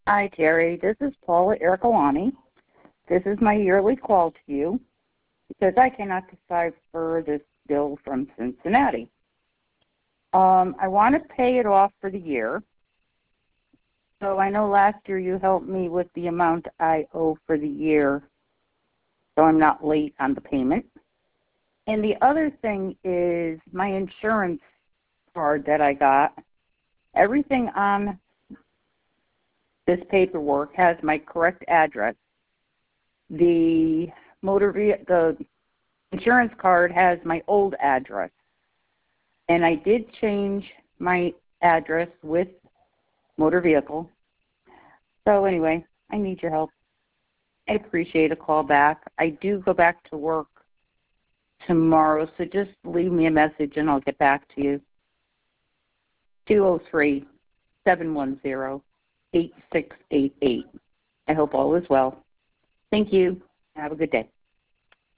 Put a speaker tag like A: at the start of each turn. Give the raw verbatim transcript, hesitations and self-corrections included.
A: Hi, Terry. This is Paula Ercolani. This is my yearly call to you because I cannot decipher this bill from Cincinnati. Um, I want to pay it off for the year. So I know last year you helped me with the amount I owe for the year, so I'm not late on the payment. And the other thing is my insurance card that I got. Everything on this paperwork has my correct address. The motor ve- the insurance card has my old address. And I did change my address with motor vehicle. So anyway, I need your help. I appreciate a call back. I do go back to work tomorrow, so just leave me a message and I'll get back to you. two oh three, seven one zero, eight six eight eight. I hope all is well. Thank you. Have a good day.